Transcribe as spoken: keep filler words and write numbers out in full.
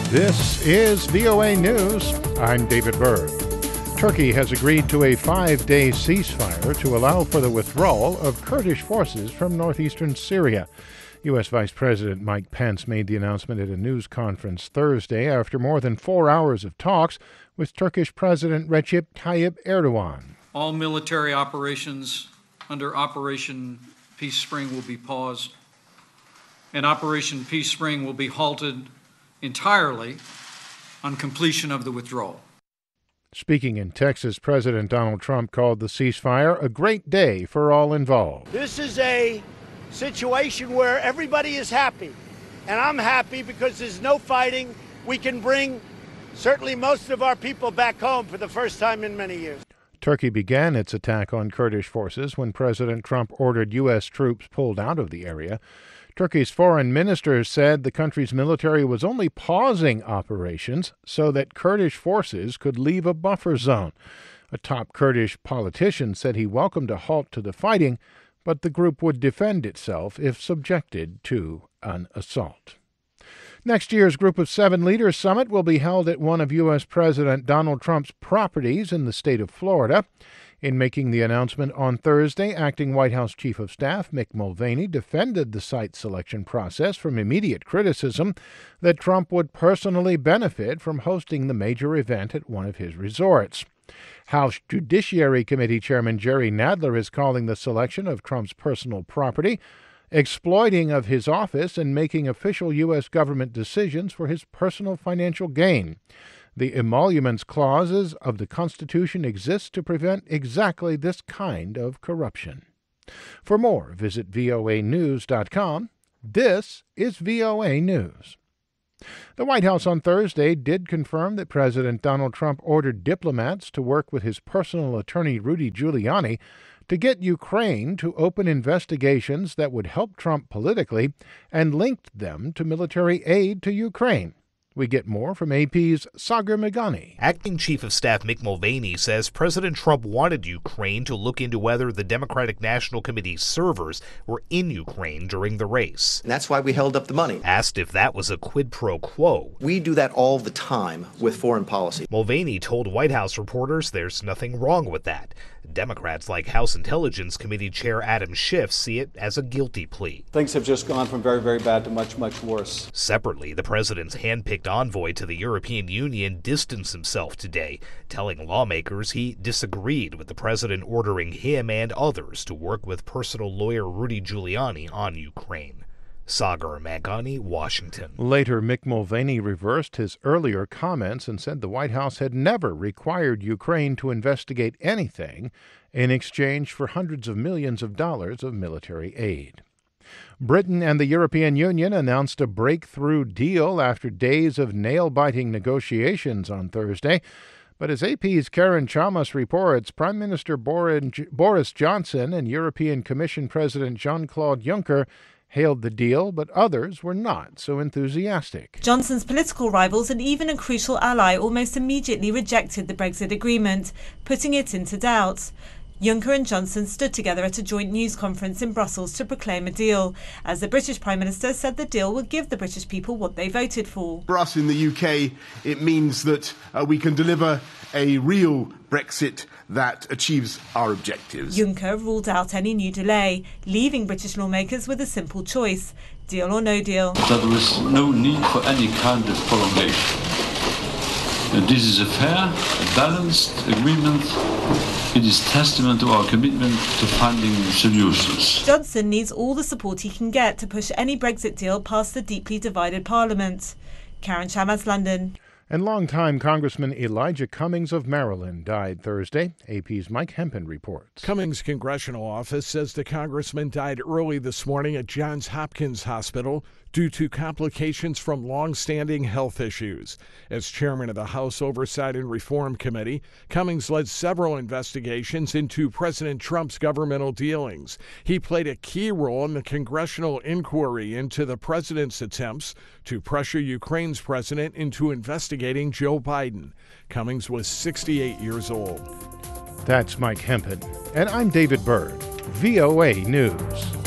This is V O A News. I'm David Byrd. Turkey has agreed to a five-day ceasefire to allow for the withdrawal of Kurdish forces from northeastern Syria. U S. Vice President Mike Pence made the announcement at a news conference Thursday after more than four hours of talks with Turkish President Recep Tayyip Erdogan. All military operations under Operation Peace Spring will be paused, and Operation Peace Spring will be halted entirely on completion of the withdrawal. Speaking in Texas, President Donald Trump called the ceasefire a great day for all involved. This is a situation where everybody is happy, and I'm happy because there's no fighting. We can bring certainly most of our people back home for the first time in many years. Turkey began its attack on Kurdish forces when President Trump ordered U S troops pulled out of the area. Turkey's foreign minister said the country's military was only pausing operations so that Kurdish forces could leave a buffer zone. A top Kurdish politician said he welcomed a halt to the fighting, but the group would defend itself if subjected to an assault. Next year's Group of Seven Leaders Summit will be held at one of U S. President Donald Trump's properties in the state of Florida. In making the announcement on Thursday, acting White House Chief of Staff Mick Mulvaney defended the site selection process from immediate criticism that Trump would personally benefit from hosting the major event at one of his resorts. House Judiciary Committee Chairman Jerry Nadler is calling the selection of Trump's personal property exploiting of his office and making official U S government decisions for his personal financial gain. The emoluments clauses of the Constitution exist to prevent exactly this kind of corruption. For more, visit V O A news dot com. This is V O A News. The White House on Thursday did confirm that President Donald Trump ordered diplomats to work with his personal attorney Rudy Giuliani to get Ukraine to open investigations that would help Trump politically and linked them to military aid to Ukraine. We get more from A P's Sagar Meghani. Acting Chief of Staff Mick Mulvaney says President Trump wanted Ukraine to look into whether the Democratic National Committee servers were in Ukraine during the race. And that's why we held up the money. Asked if that was a quid pro quo. We do that all the time with foreign policy. Mulvaney told White House reporters there's nothing wrong with that. Democrats like House Intelligence Committee Chair Adam Schiff see it as a guilty plea. Things have just gone from very, very bad to much, much worse. Separately, the president's handpicked envoy to the European Union distanced himself today, telling lawmakers he disagreed with the president ordering him and others to work with personal lawyer Rudy Giuliani on Ukraine. Sagar Meghani, Washington. Later, Mick Mulvaney reversed his earlier comments and said the White House had never required Ukraine to investigate anything in exchange for hundreds of millions of dollars of military aid. Britain and the European Union announced a breakthrough deal after days of nail-biting negotiations on Thursday. But as A P's Karen Chalmers reports, Prime Minister Boris Johnson and European Commission President Jean-Claude Juncker hailed the deal, but others were not so enthusiastic. Johnson's political rivals and even a crucial ally almost immediately rejected the Brexit agreement, putting it into doubt. Juncker and Johnson stood together at a joint news conference in Brussels to proclaim a deal, as the British Prime Minister said the deal would give the British people what they voted for. For us in the U K, it means that uh, we can deliver a real Brexit that achieves our objectives. Juncker ruled out any new delay, leaving British lawmakers with a simple choice: deal or no deal. That there is no need for any kind of prolongation. And this is a fair, balanced agreement. It is testament to our commitment to finding solutions. Johnson needs all the support he can get to push any Brexit deal past the deeply divided Parliament. Karen Chalmers, London. And longtime Congressman Elijah Cummings of Maryland died Thursday. A P's Mike Hempen reports. Cummings' congressional office says the congressman died early this morning at Johns Hopkins Hospital due to complications from long-standing health issues. As chairman of the House Oversight and Reform Committee, Cummings led several investigations into President Trump's governmental dealings. He played a key role in the congressional inquiry into the president's attempts to pressure Ukraine's president into investigating Joe Biden. Cummings was sixty-eight years old. That's Mike Hempen, and I'm David Byrd, V O A News.